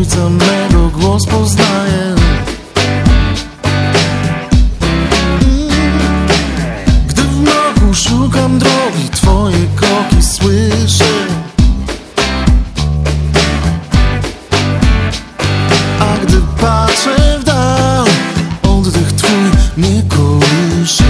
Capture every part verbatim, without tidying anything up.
serca mego głos poznaje. Gdy w mroku szukam drogi, twoje kroki słyszę. A gdy patrzę w dal, oddech twój mnie kołysze.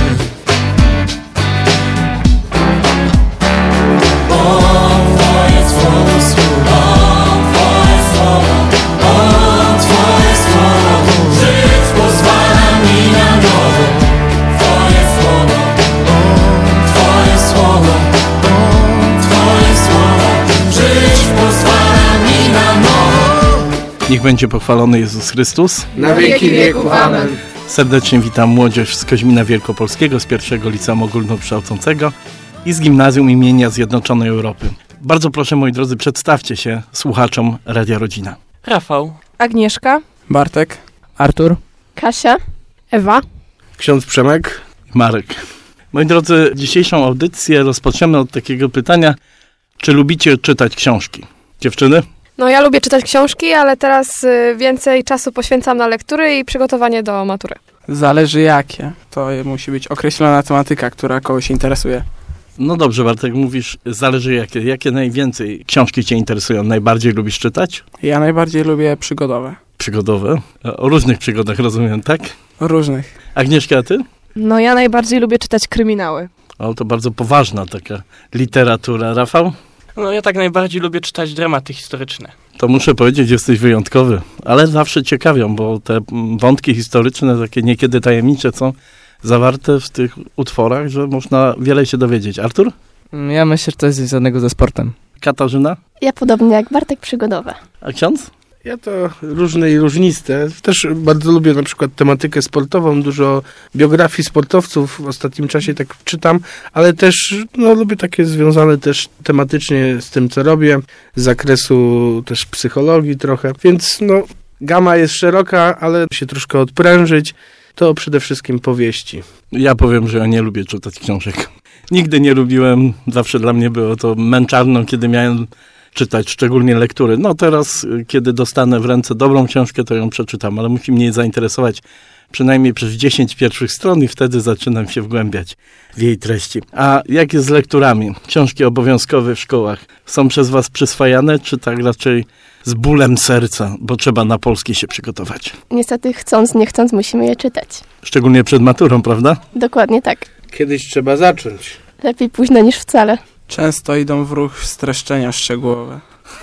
Niech będzie pochwalony Jezus Chrystus. Na wieki wieków. Amen. Serdecznie witam młodzież z Koźmina Wielkopolskiego, z pierwszego Liceum Ogólnokształcącego i z Gimnazjum imienia Zjednoczonej Europy. Bardzo proszę, moi drodzy, przedstawcie się słuchaczom Radia Rodzina. Rafał, Agnieszka, Bartek, Artur, Kasia, Ewa, Ksiądz Przemek, Marek. Moi drodzy, dzisiejszą audycję rozpoczniemy od takiego pytania, czy lubicie czytać książki? Dziewczyny? No ja lubię czytać książki, ale teraz y, więcej czasu poświęcam na lektury i przygotowanie do matury. Zależy jakie. To musi być określona tematyka, która kogoś interesuje. No dobrze, Bartek, mówisz, zależy jakie. Jakie najwięcej książki cię interesują? Najbardziej lubisz czytać? Ja najbardziej lubię przygodowe. Przygodowe? O różnych przygodach, rozumiem, tak? Różnych. Agnieszka, a ty? no ja najbardziej lubię czytać kryminały. O, to bardzo poważna taka literatura. Rafał? no ja tak najbardziej lubię czytać dramaty historyczne. To muszę powiedzieć, jesteś wyjątkowy, ale zawsze ciekawią, bo te wątki historyczne, takie niekiedy tajemnicze są zawarte w tych utworach, że można wiele się dowiedzieć. Artur? Ja myślę, że to jest związanego ze sportem. Katarzyna? Ja podobnie jak Bartek, przygodowe. A ksiądz? ja to różne i różniste. Też bardzo lubię na przykład tematykę sportową, dużo biografii sportowców w ostatnim czasie tak czytam, ale też no, lubię takie związane też tematycznie z tym, co robię, z zakresu też psychologii trochę, więc no gama jest szeroka, ale się troszkę odprężyć, to przede wszystkim powieści. Ja powiem, że ja nie lubię czytać książek. Nigdy nie lubiłem, zawsze dla mnie było to męczarną, kiedy miałem czytać, szczególnie lektury. No teraz, kiedy dostanę w ręce dobrą książkę, to ją przeczytam, ale musi mnie zainteresować przynajmniej przez dziesięć pierwszych stron i wtedy zaczynam się wgłębiać w jej treści. A jak jest z lekturami? Książki obowiązkowe w szkołach są przez was przyswajane, czy tak raczej z bólem serca, bo trzeba na polski się przygotować? Niestety chcąc, nie chcąc musimy je czytać. Szczególnie przed maturą, prawda? Dokładnie tak. Kiedyś trzeba zacząć. Lepiej późno niż wcale. Często idą w ruch streszczenia szczegółowe.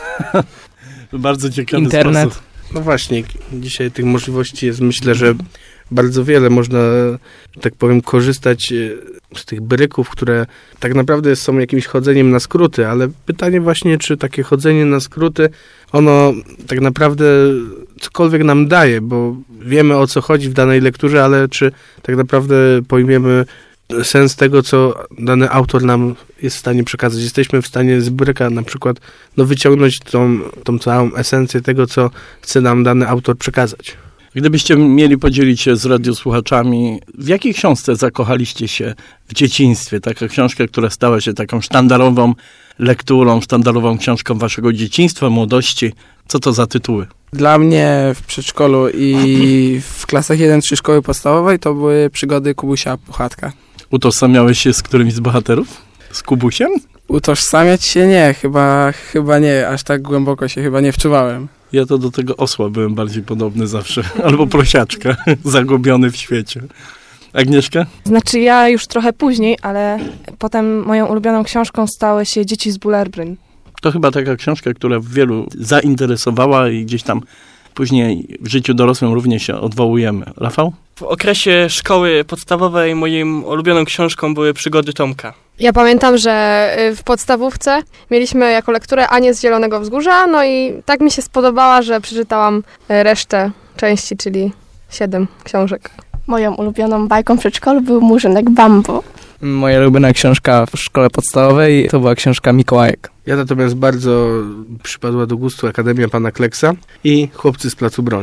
Bardzo ciekawy Internet. sposób. No właśnie, dzisiaj tych możliwości jest, myślę, że bardzo wiele. Można, że tak powiem, korzystać z tych bryków, które tak naprawdę są jakimś chodzeniem na skróty, ale pytanie właśnie, czy takie chodzenie na skróty, ono tak naprawdę cokolwiek nam daje, bo wiemy, o co chodzi w danej lekturze, ale czy tak naprawdę pojmiemy sens tego, co dany autor nam jest w stanie przekazać. Jesteśmy w stanie z bryka na przykład no, wyciągnąć tą, tą całą esencję tego, co chce nam dany autor przekazać. Gdybyście mieli podzielić się z radiosłuchaczami, w jakiej książce zakochaliście się w dzieciństwie? Taka książka, która stała się taką sztandarową lekturą, sztandarową książką waszego dzieciństwa, młodości. Co to za tytuły? Dla mnie w przedszkolu i w klasach jeden trzy szkoły podstawowej to były przygody Kubusia Puchatka. Utożsamiałeś się z którymś z bohaterów? Z Kubusiem? Utożsamiać się nie, chyba, chyba nie, aż tak głęboko się chyba nie wczuwałem. Ja to do tego osła byłem bardziej podobny zawsze. Albo prosiaczka, zagubiony w świecie. Agnieszka? Znaczy ja już trochę później, ale potem moją ulubioną książką stały się Dzieci z Bullerbyn. To chyba taka książka, która wielu zainteresowała i gdzieś tam później w życiu dorosłym również się odwołujemy. Rafał? W okresie szkoły podstawowej moją ulubioną książką były Przygody Tomka. Ja pamiętam, że w podstawówce mieliśmy jako lekturę Anię z Zielonego Wzgórza, no i tak mi się spodobała, że przeczytałam resztę części, czyli siedem książek. Moją ulubioną bajką w przedszkolu był Murzynek Bambo. Moja ulubiona książka w szkole podstawowej to była książka Mikołajek. Ja natomiast bardzo przypadła do gustu Akademia Pana Kleksa i Chłopcy z Placu Broni.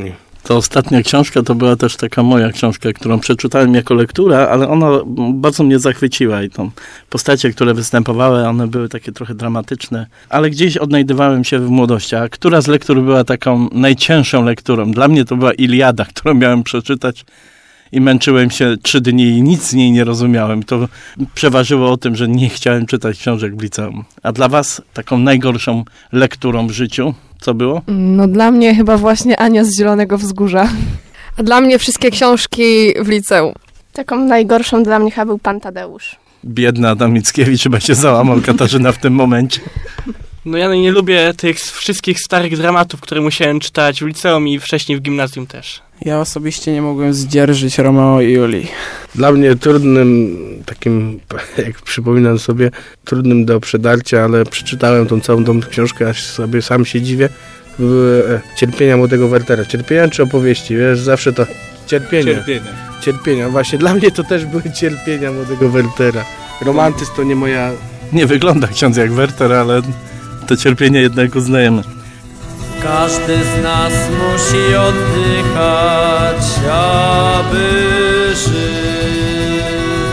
To ostatnia książka to była też taka moja książka, którą przeczytałem jako lektura, ale ona bardzo mnie zachwyciła i tą postacie, które występowały, one były takie trochę dramatyczne, ale gdzieś odnajdywałem się w młodości. A która z lektur była taką najcięższą lekturą? Dla mnie to była Iliada, którą miałem przeczytać i męczyłem się trzy dni i nic z niej nie rozumiałem. To przeważyło o tym, że nie chciałem czytać książek w liceum. A dla was taką najgorszą lekturą w życiu co było? No dla mnie chyba właśnie Ania z Zielonego Wzgórza. A dla mnie wszystkie książki w liceum. Taką najgorszą dla mnie chyba był Pan Tadeusz. Biedna Adam Mickiewicz chyba się załamał, Katarzyna, w tym momencie. No ja nie lubię tych wszystkich starych dramatów, które musiałem czytać w liceum i wcześniej w gimnazjum też. Ja osobiście nie mogłem zdzierżyć Romeo i Julii. Dla mnie trudnym, takim, jak przypominam sobie, trudnym do przedarcia, ale przeczytałem tą całą tą książkę, aż sobie sam się dziwię, były e, Cierpienia młodego Wertera. Cierpienia czy opowieści? Wiesz, zawsze to cierpienia. Cierpienia. Cierpienia. Właśnie dla mnie to też były cierpienia młodego Wertera. Romantyzm to nie moja... Nie wygląda ksiądz jak Werter, ale to cierpienie jednak uznajemy. Każdy z nas musi oddychać, aby żyć.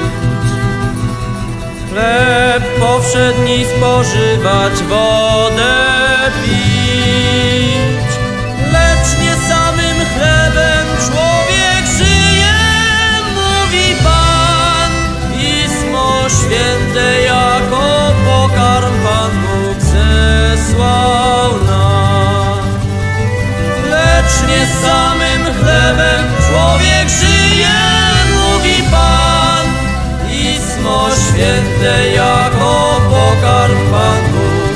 Chleb powszedni spożywać, wodę pić. Lecz nie samym chlebem człowiek żyje, mówi Pan. Pismo Święte jako pokarm Pan Bóg zesłał nam. Lecz nie samym chlebem człowiek żyje, mówi Pan. Pismo Święte jako pokarm Pan Bóg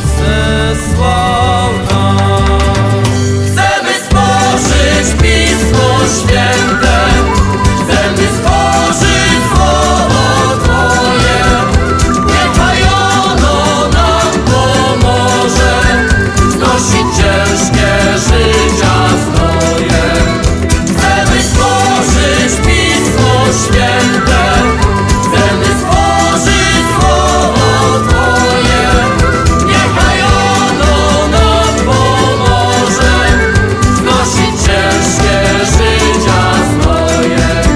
zesłał nam. Chcemy spożyć Pismo Święte, chcemy spożyć Słowo Twoje. Niechaj ono nam pomoże znosić ciężkie życia znoje. Chcemy spożyć Pismo Święte, chcemy spożyć Słowo Twoje. Niechaj ono nam pomoże znosić ciężkie życia znoje.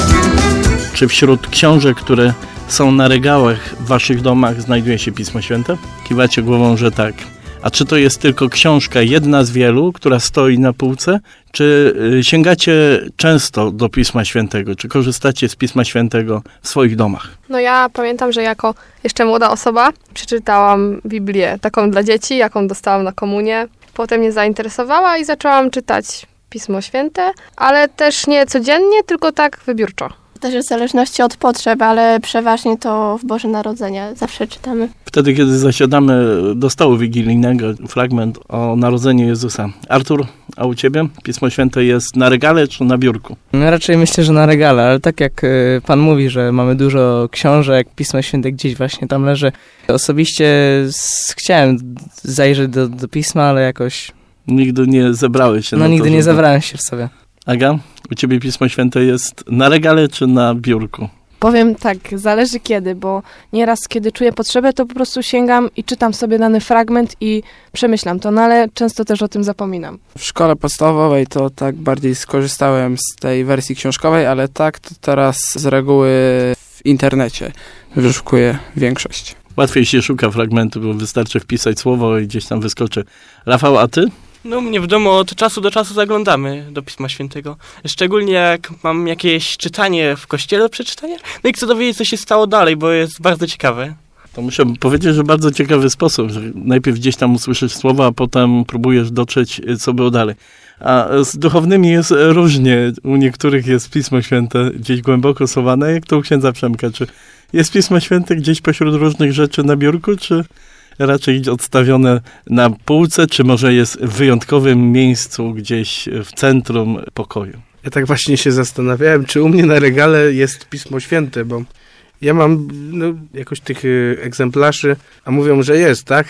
Czy wśród książek, które są na regałach w waszych domach, znajduje się Pismo Święte? Kiwacie głową, że tak. A czy to jest tylko książka, jedna z wielu, która stoi na półce? Czy y, sięgacie często do Pisma Świętego? Czy korzystacie z Pisma Świętego w swoich domach? No ja pamiętam, że jako jeszcze młoda osoba przeczytałam Biblię taką dla dzieci, jaką dostałam na komunię. Potem mnie zainteresowała i zaczęłam czytać Pismo Święte, ale też nie codziennie, tylko tak wybiórczo. Też w zależności od potrzeb, ale przeważnie to w Boże Narodzenie zawsze czytamy. Wtedy, kiedy zasiadamy do stołu wigilijnego, fragment o narodzeniu Jezusa. Artur, a u ciebie Pismo Święte jest na regale czy na biurku? No raczej myślę, że na regale, ale tak jak y, pan mówi, że mamy dużo książek, Pismo Święte gdzieś właśnie tam leży. Osobiście z, chciałem zajrzeć do, do Pisma, ale jakoś... Nigdy nie zebrałeś się No na nigdy to, nie żeby... zebrałem się w sobie. Aga, u ciebie Pismo Święte jest na regale czy na biurku? Powiem tak, zależy kiedy, bo nieraz kiedy czuję potrzebę, to po prostu sięgam i czytam sobie dany fragment i przemyślam to, no ale często też o tym zapominam. W szkole podstawowej to tak bardziej skorzystałem z tej wersji książkowej, ale tak to teraz z reguły w internecie wyszukuję większość. Łatwiej się szuka fragmentu, bo wystarczy wpisać słowo i gdzieś tam wyskoczy. Rafał, a ty? No mnie w domu od czasu do czasu zaglądamy do Pisma Świętego. Szczególnie jak mam jakieś czytanie w kościele do przeczytania. No i chcę dowiedzieć, co się stało dalej, bo jest bardzo ciekawe. To muszę powiedzieć, że bardzo ciekawy sposób, że najpierw gdzieś tam usłyszysz słowa, a potem próbujesz dotrzeć, co było dalej. A z duchownymi jest różnie. U niektórych jest Pismo Święte gdzieś głęboko schowane, jak to u księdza Przemka. Czy jest Pismo Święte gdzieś pośród różnych rzeczy na biurku, czy raczej odstawione na półce, czy może jest w wyjątkowym miejscu gdzieś w centrum pokoju? Ja tak właśnie się zastanawiałem, czy u mnie na regale jest Pismo Święte, bo ja mam no, jakoś tych y, egzemplarzy, a mówią, że jest, tak?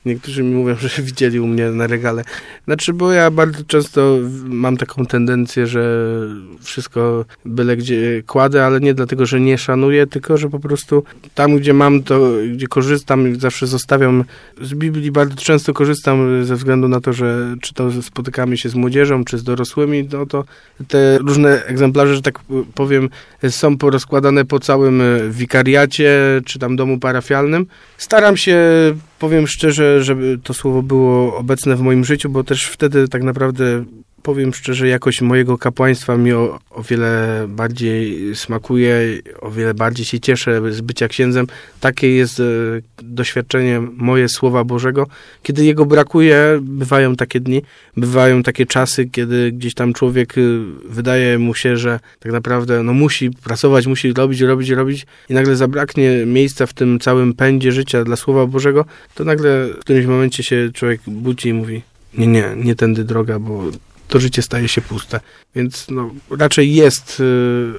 Niektórzy mi mówią, że widzieli u mnie na regale. Znaczy, bo ja bardzo często mam taką tendencję, że wszystko byle gdzie kładę, ale nie dlatego, że nie szanuję, tylko, że po prostu tam, gdzie mam to, gdzie korzystam, zawsze zostawiam. Z Biblii bardzo często korzystam ze względu na to, że czy to spotykamy się z młodzieżą, czy z dorosłymi, no to te różne egzemplarze, że tak powiem, są porozkładane po całym wikariacie, czy tam domu parafialnym. Staram się, powiem szczerze, żeby to słowo było obecne w moim życiu, bo też wtedy tak naprawdę, powiem szczerze, jakość mojego kapłaństwa mi o, o wiele bardziej smakuje, o wiele bardziej się cieszę z bycia księdzem. Takie jest e, doświadczenie moje Słowa Bożego. Kiedy jego brakuje, bywają takie dni, bywają takie czasy, kiedy gdzieś tam człowiek, e, wydaje mu się, że tak naprawdę no, musi pracować, musi robić, robić, robić i nagle zabraknie miejsca w tym całym pędzie życia dla Słowa Bożego, to nagle w którymś momencie się człowiek budzi i mówi nie, nie, nie tędy droga, bo to życie staje się puste. Więc no, raczej jest y,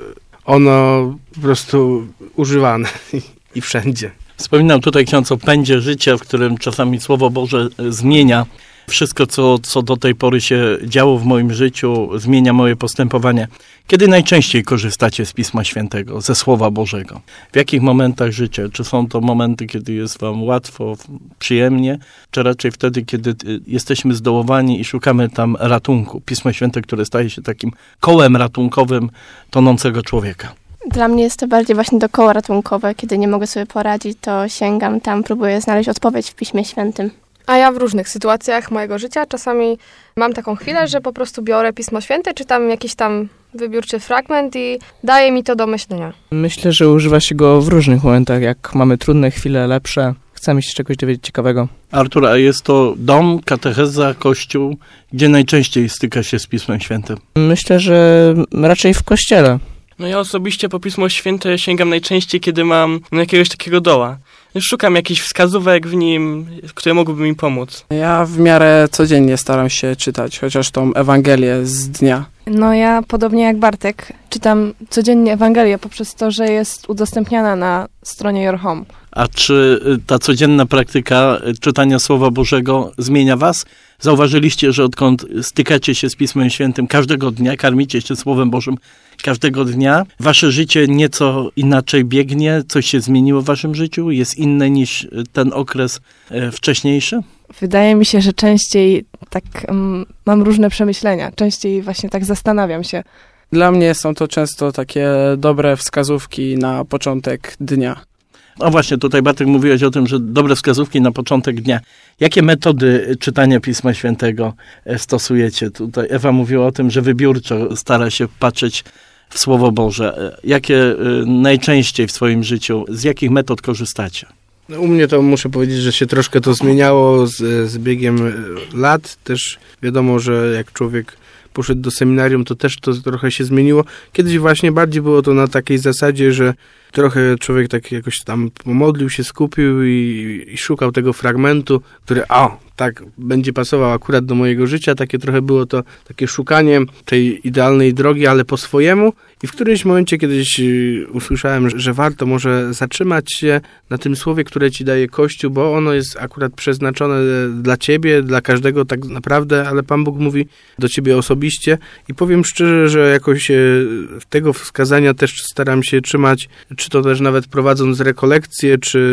ono po prostu używane i, i wszędzie. Wspominam tutaj ksiądz o pędzie życia, w którym czasami Słowo Boże zmienia wszystko, co, co do tej pory się działo w moim życiu, zmienia moje postępowanie. Kiedy najczęściej korzystacie z Pisma Świętego, ze Słowa Bożego? W jakich momentach życia? Czy są to momenty, kiedy jest wam łatwo, przyjemnie, czy raczej wtedy, kiedy jesteśmy zdołowani i szukamy tam ratunku? Pismo Święte, które staje się takim kołem ratunkowym tonącego człowieka. Dla mnie jest to bardziej właśnie to koło ratunkowe. Kiedy nie mogę sobie poradzić, to sięgam tam, próbuję znaleźć odpowiedź w Piśmie Świętym. A ja w różnych sytuacjach mojego życia czasami mam taką chwilę, że po prostu biorę Pismo Święte, czytam jakiś tam wybiórczy fragment i daje mi to do myślenia. Myślę, że używa się go w różnych momentach, jak mamy trudne chwile, lepsze, chcemy się czegoś dowiedzieć ciekawego. Artur, a jest to dom, katecheza, kościół, gdzie najczęściej styka się z Pismem Świętym? Myślę, że raczej w kościele. No ja osobiście po Pismo Święte sięgam najczęściej, kiedy mam no, jakiegoś takiego doła. Szukam jakichś wskazówek w nim, które mogłyby mi pomóc. Ja w miarę codziennie staram się czytać, chociaż tą Ewangelię z dnia. No ja podobnie jak Bartek czytam codziennie Ewangelię poprzez to, że jest udostępniana na stronie Your Home. A czy ta codzienna praktyka czytania Słowa Bożego zmienia was? Zauważyliście, że odkąd stykacie się z Pismem Świętym każdego dnia, karmicie się Słowem Bożym każdego dnia, wasze życie nieco inaczej biegnie? Coś się zmieniło w waszym życiu? Jest inne niż ten okres e, wcześniejszy? Wydaje mi się, że częściej tak um, mam różne przemyślenia. Częściej właśnie tak zastanawiam się. Dla mnie są to często takie dobre wskazówki na początek dnia. No właśnie, tutaj Bartek mówiłeś o tym, że dobre wskazówki na początek dnia. Jakie metody czytania Pisma Świętego stosujecie? Tutaj Ewa mówiła o tym, że wybiórczo stara się patrzeć w Słowo Boże. Jakie najczęściej w swoim życiu, z jakich metod korzystacie? No, u mnie to muszę powiedzieć, że się troszkę to zmieniało z, z biegiem lat. Też wiadomo, że jak człowiek poszedł do seminarium, to też to trochę się zmieniło. Kiedyś właśnie bardziej było to na takiej zasadzie, że trochę człowiek tak jakoś tam pomodlił się, skupił i, i szukał tego fragmentu, który o, tak będzie pasował akurat do mojego życia. Takie trochę było to takie szukanie tej idealnej drogi, ale po swojemu. I w którymś momencie kiedyś usłyszałem, że warto może zatrzymać się na tym słowie, które ci daje Kościół, bo ono jest akurat przeznaczone dla ciebie, dla każdego tak naprawdę, ale Pan Bóg mówi do ciebie osobiście. I powiem szczerze, że jakoś tego wskazania też staram się trzymać, czy to też nawet prowadząc rekolekcje,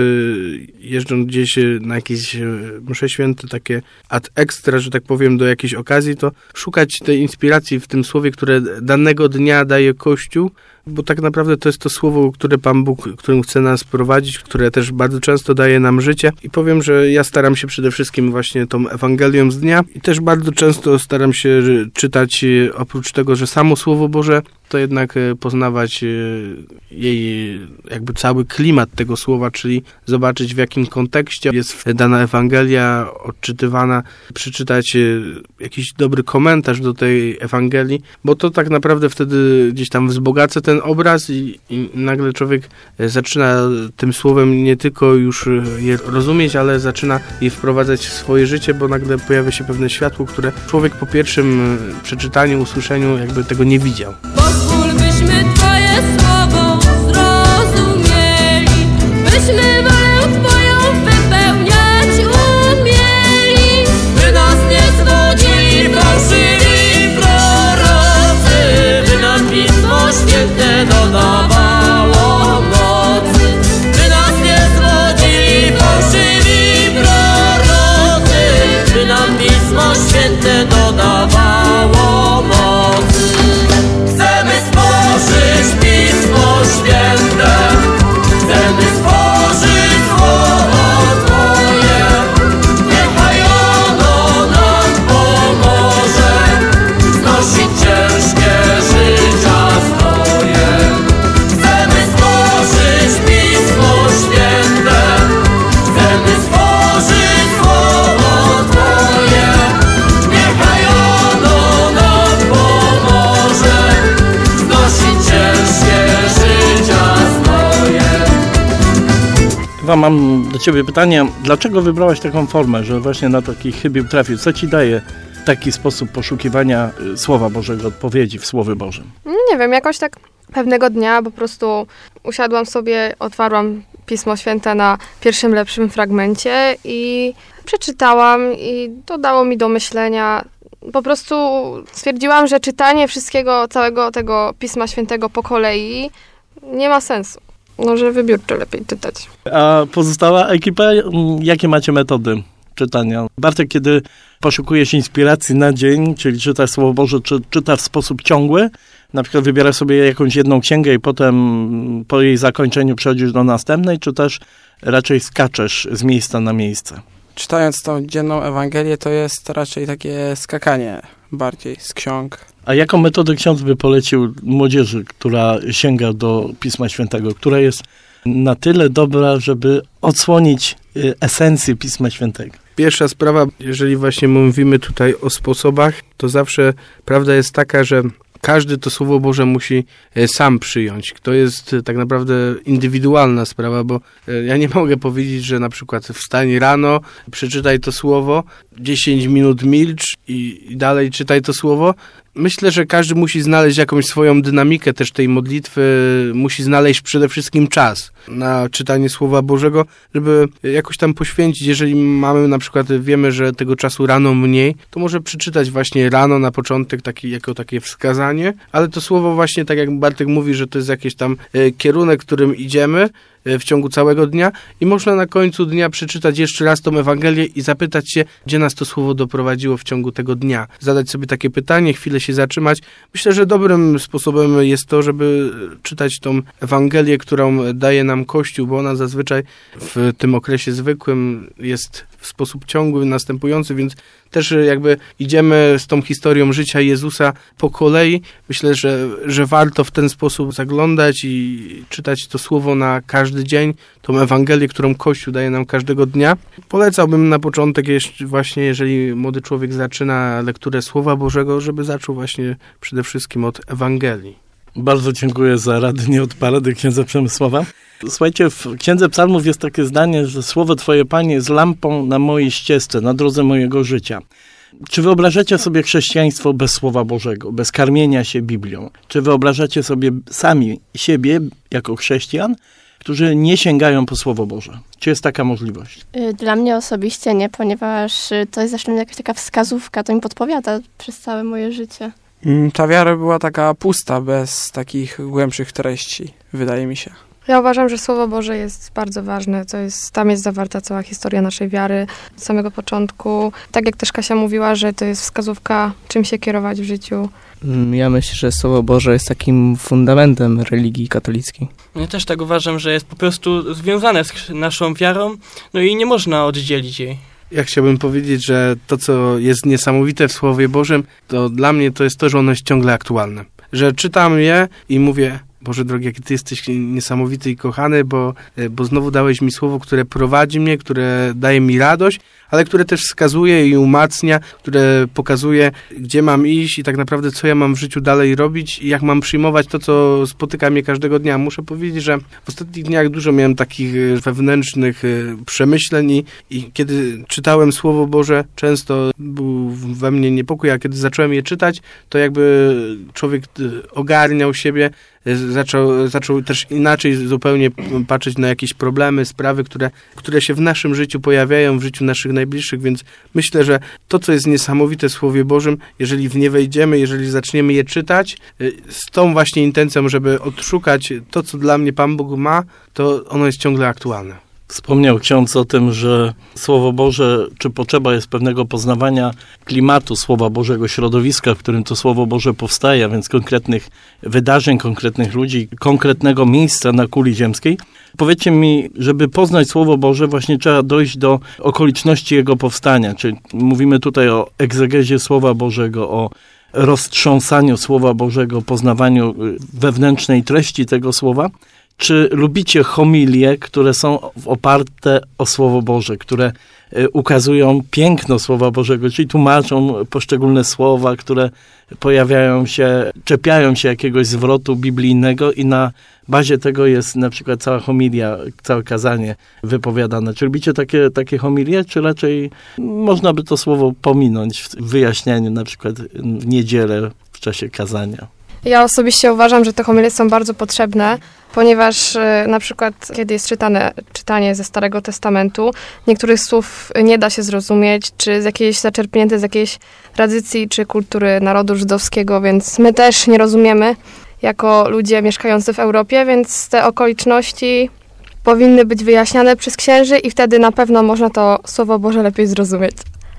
czy jeżdżąc gdzieś na jakieś msze święte, takie ad extra, że tak powiem, do jakiejś okazji, to szukać tej inspiracji w tym słowie, które danego dnia daje Kościół, bo tak naprawdę to jest to słowo, które Pan Bóg, którym chce nas prowadzić, które też bardzo często daje nam życie. I powiem, że ja staram się przede wszystkim właśnie tą Ewangelią z dnia i też bardzo często staram się czytać, oprócz tego, że samo Słowo Boże, to jednak poznawać jej jakby cały klimat tego słowa, czyli zobaczyć, w jakim kontekście jest dana Ewangelia odczytywana, przeczytać jakiś dobry komentarz do tej Ewangelii, bo to tak naprawdę wtedy gdzieś tam wzbogaca ten obraz i, i nagle człowiek zaczyna tym słowem nie tylko już je rozumieć, ale zaczyna je wprowadzać w swoje życie, bo nagle pojawia się pewne światło, które człowiek po pierwszym przeczytaniu, usłyszeniu jakby tego nie widział. Pozwól, byśmy Twoje słowo zrozumieli, byśmy wolę Twoją wypełniać umieli. fałszywi prorocy, by nam Pismo Święte dodawało mocy. By nas nie zwodzili fałszywi prorocy, by nam Pismo Święte dodawało mocy. Chcemy stworzyć Pismo Święte, chcemy stworzyć Słowo Twoje. Niechaj ono nam pomoże znosić ciężkie życia swoje. Chcemy stworzyć Pismo Święte, chcemy stworzyć Słowo Twoje. Niechaj ono nam pomoże znosić ciężkie życia swoje. Ewa, mam do ciebie pytanie, dlaczego wybrałaś taką formę, że właśnie na taki chybił trafił? Co ci daje taki sposób poszukiwania y, Słowa Bożego, odpowiedzi w Słowie Bożym? Nie wiem, jakoś tak pewnego dnia po prostu usiadłam sobie, otwarłam Pismo Święte na pierwszym lepszym fragmencie i przeczytałam i to dało mi do myślenia. Po prostu stwierdziłam, że czytanie wszystkiego, całego tego Pisma Świętego po kolei nie ma sensu. No, że wybiórczo lepiej czytać. A pozostała ekipa, mm, jakie macie metody czytania? Bartek, kiedy poszukujesz inspiracji na dzień, czyli czytasz Słowo Boże, czy czytasz w sposób ciągły? Na przykład wybierasz sobie jakąś jedną księgę i potem po jej zakończeniu przechodzisz do następnej, czy też raczej skaczesz z miejsca na miejsce? Czytając tą dzienną Ewangelię, to jest raczej takie skakanie bardziej z ksiąg. A jaką metodę ksiądz by polecił młodzieży, która sięga do Pisma Świętego, która jest na tyle dobra, żeby odsłonić y, esencję Pisma Świętego? Pierwsza sprawa, jeżeli właśnie mówimy tutaj o sposobach, to zawsze prawda jest taka, że każdy to Słowo Boże musi e, sam przyjąć. To jest e, tak naprawdę indywidualna sprawa, bo e, ja nie mogę powiedzieć, że na przykład wstań rano, przeczytaj to Słowo, dziesięć minut milcz i, i dalej czytaj to Słowo. Myślę, że każdy musi znaleźć jakąś swoją dynamikę też tej modlitwy, musi znaleźć przede wszystkim czas na czytanie Słowa Bożego, żeby jakoś tam poświęcić. Jeżeli mamy na przykład, wiemy, że tego czasu rano mniej, to może przeczytać właśnie rano na początek taki, jako takie wskazanie, ale to Słowo właśnie, tak jak Bartek mówi, że to jest jakiś tam e, kierunek, którym idziemy w ciągu całego dnia i można na końcu dnia przeczytać jeszcze raz tą Ewangelię i zapytać się, gdzie nas to Słowo doprowadziło w ciągu tego dnia. Zadać sobie takie pytanie, chwilę się zatrzymać. Myślę, że dobrym sposobem jest to, żeby czytać tą Ewangelię, którą daje nam Kościół, bo ona zazwyczaj w tym okresie zwykłym jest w sposób ciągły, następujący, więc też jakby idziemy z tą historią życia Jezusa po kolei. Myślę, że, że warto w ten sposób zaglądać i czytać to Słowo na każdy dzień, tą Ewangelię, którą Kościół daje nam każdego dnia. Polecałbym na początek jeszcze właśnie, jeżeli młody człowiek zaczyna lekturę Słowa Bożego, żeby zaczął właśnie przede wszystkim od Ewangelii. Bardzo dziękuję za rady, nie od parady księdza Przemysława. Słuchajcie, w Księdze Psalmów jest takie zdanie, że Słowo Twoje, Panie, jest lampą na mojej ścieżce, na drodze mojego życia. Czy wyobrażacie sobie chrześcijaństwo bez Słowa Bożego, bez karmienia się Biblią? Czy wyobrażacie sobie sami siebie jako chrześcijan, którzy nie sięgają po Słowo Boże? Czy jest taka możliwość? Dla mnie osobiście nie, ponieważ to jest zresztą jakaś taka wskazówka, to mi podpowiada przez całe moje życie. Ta wiara była taka pusta, bez takich głębszych treści, wydaje mi się. Ja uważam, że Słowo Boże jest bardzo ważne. To jest, tam jest zawarta cała historia naszej wiary od samego początku. Tak jak też Kasia mówiła, że to jest wskazówka, czym się kierować w życiu. Ja myślę, że Słowo Boże jest takim fundamentem religii katolickiej. Ja też tak uważam, że jest po prostu związane z naszą wiarą, no i nie można oddzielić jej. Ja chciałbym powiedzieć, że to, co jest niesamowite w Słowie Bożym, to dla mnie to jest to, że ono jest ciągle aktualne. Że czytam je i mówię, Boże drogi, jaki Ty jesteś niesamowity i kochany, bo, bo znowu dałeś mi słowo, które prowadzi mnie, które daje mi radość, ale które też wskazuje i umacnia, które pokazuje, gdzie mam iść i tak naprawdę co ja mam w życiu dalej robić i jak mam przyjmować to, co spotyka mnie każdego dnia. Muszę powiedzieć, że w ostatnich dniach dużo miałem takich wewnętrznych przemyśleń i, i kiedy czytałem Słowo Boże, często był we mnie niepokój, a kiedy zacząłem je czytać, to jakby człowiek ogarniał siebie, Zaczął, zaczął też inaczej zupełnie patrzeć na jakieś problemy, sprawy, które, które się w naszym życiu pojawiają, w życiu naszych najbliższych, więc myślę, że to, co jest niesamowite w Słowie Bożym, jeżeli w nie wejdziemy, jeżeli zaczniemy je czytać, z tą właśnie intencją, żeby odszukać to, co dla mnie Pan Bóg ma, to ono jest ciągle aktualne. Wspomniał ksiądz o tym, że Słowo Boże, czy potrzeba jest pewnego poznawania klimatu Słowa Bożego, środowiska, w którym to Słowo Boże powstaje, a więc konkretnych wydarzeń, konkretnych ludzi, konkretnego miejsca na kuli ziemskiej. Powiedzcie mi, żeby poznać Słowo Boże, właśnie trzeba dojść do okoliczności jego powstania. Czyli mówimy tutaj o egzegezie Słowa Bożego, o roztrząsaniu Słowa Bożego, poznawaniu wewnętrznej treści tego Słowa. Czy lubicie homilie, które są oparte o Słowo Boże, które ukazują piękno Słowa Bożego, czyli tłumaczą poszczególne słowa, które pojawiają się, czepiają się jakiegoś zwrotu biblijnego i na bazie tego jest na przykład cała homilia, całe kazanie wypowiadane. Czy lubicie takie, takie homilie, czy raczej można by to słowo pominąć w wyjaśnianiu, na przykład w niedzielę w czasie kazania? Ja osobiście uważam, że te homilie są bardzo potrzebne, ponieważ e, na przykład kiedy jest czytane, czytanie ze Starego Testamentu, niektórych słów nie da się zrozumieć, czy z jakiejś zaczerpnięte z jakiejś tradycji, czy kultury narodu żydowskiego, więc my też nie rozumiemy jako ludzie mieszkający w Europie, więc te okoliczności powinny być wyjaśniane przez księży i wtedy na pewno można to Słowo Boże lepiej zrozumieć.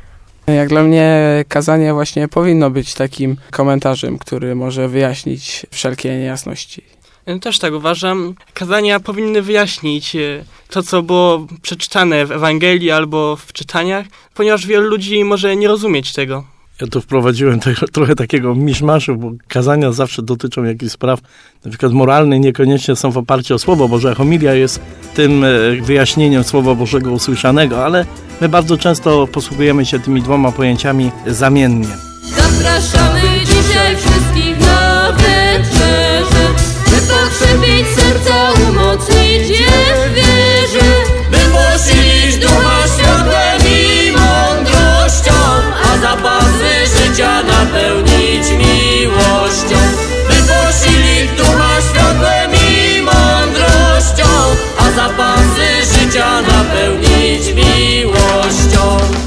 Jak dla mnie kazanie właśnie powinno być takim komentarzem, który może wyjaśnić wszelkie niejasności. Ja też tak uważam. Kazania powinny wyjaśnić to, co było przeczytane w Ewangelii albo w czytaniach, ponieważ wielu ludzi może nie rozumieć tego. Ja tu wprowadziłem tego, trochę takiego miszmaszu, bo kazania zawsze dotyczą jakichś spraw, na przykład moralne, niekoniecznie są w oparciu o Słowo Boże. Homilia jest tym wyjaśnieniem Słowa Bożego usłyszanego, ale my bardzo często posługujemy się tymi dwoma pojęciami zamiennie. Zapraszamy dzisiaj wszystkich na wieczerzę, by pokrzepić serca, umocnić je w wierze, by posilić Ducha Światłem i mądrością, a zapasy życia napełnić miłością. By posilić Ducha Światłem i mądrością, a zapasy życia napełnić miłością.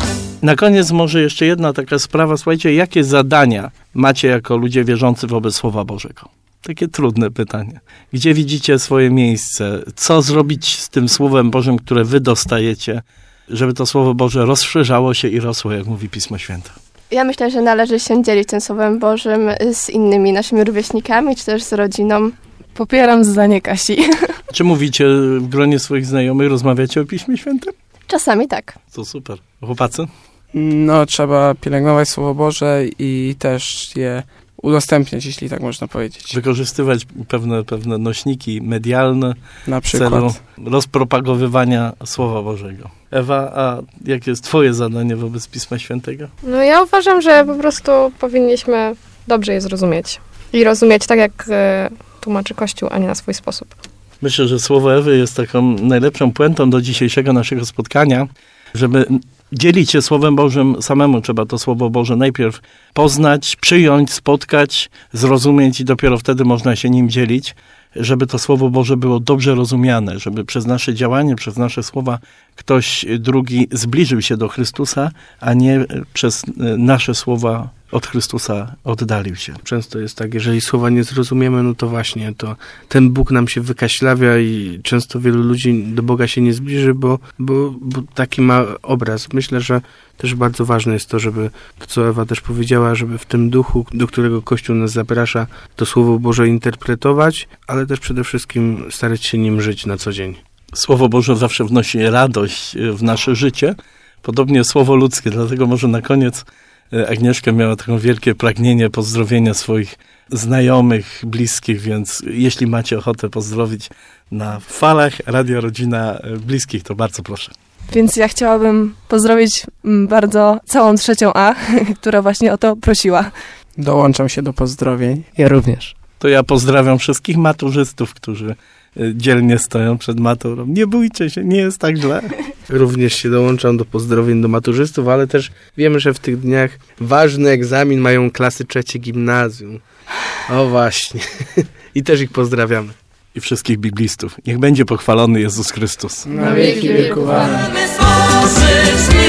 Na koniec może jeszcze jedna taka sprawa. Słuchajcie, jakie zadania macie jako ludzie wierzący wobec Słowa Bożego? Takie trudne pytanie. Gdzie widzicie swoje miejsce? Co zrobić z tym Słowem Bożym, które wy dostajecie, żeby to Słowo Boże rozszerzało się i rosło, jak mówi Pismo Święte? Ja myślę, że należy się dzielić tym Słowem Bożym z innymi naszymi rówieśnikami, czy też z rodziną. Popieram zdanie Kasi. Czy mówicie w gronie swoich znajomych, rozmawiacie o Piśmie Świętym? Czasami tak. To super. Chłopacy? No, trzeba pielęgnować Słowo Boże i też je udostępniać, jeśli tak można powiedzieć. Wykorzystywać pewne, pewne nośniki medialne Na w przykład. celu rozpropagowywania Słowa Bożego. Ewa, a jakie jest twoje zadanie wobec Pisma Świętego? No ja uważam, że po prostu powinniśmy dobrze je zrozumieć i rozumieć tak, jak e, tłumaczy Kościół, a nie na swój sposób. Myślę, że słowo Ewy jest taką najlepszą puentą do dzisiejszego naszego spotkania, żeby dzielić się Słowem Bożym samemu. Trzeba to Słowo Boże najpierw poznać, przyjąć, spotkać, zrozumieć i dopiero wtedy można się nim dzielić, żeby to Słowo Boże było dobrze rozumiane, żeby przez nasze działanie, przez nasze słowa ktoś drugi zbliżył się do Chrystusa, a nie przez nasze słowa od Chrystusa oddalił się. Często jest tak, jeżeli słowa nie zrozumiemy, no to właśnie to ten Bóg nam się wykaślawia i często wielu ludzi do Boga się nie zbliży, bo, bo, bo taki ma obraz. Myślę, że też bardzo ważne jest to, żeby, to co Ewa też powiedziała, żeby w tym duchu, do którego Kościół nas zaprasza, to Słowo Boże interpretować, ale też przede wszystkim starać się nim żyć na co dzień. Słowo Boże zawsze wnosi radość w nasze życie, podobnie słowo ludzkie, dlatego może na koniec Agnieszka miała takie wielkie pragnienie pozdrowienia swoich znajomych, bliskich, więc jeśli macie ochotę pozdrowić na falach Radia Rodzina bliskich, to bardzo proszę. Więc ja chciałabym pozdrowić bardzo całą trzecią A, która właśnie o to prosiła. Dołączam się do pozdrowień. Ja również. To ja pozdrawiam wszystkich maturzystów, którzy dzielnie stoją przed maturą. Nie bójcie się, nie jest tak źle. Również się dołączam do pozdrowień do maturzystów, ale też wiemy, że w tych dniach ważny egzamin mają klasy trzecie gimnazjum. O właśnie. I też ich pozdrawiamy. I wszystkich biblistów. Niech będzie pochwalony Jezus Chrystus. Na wieki wieków. Amen.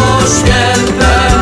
Święte.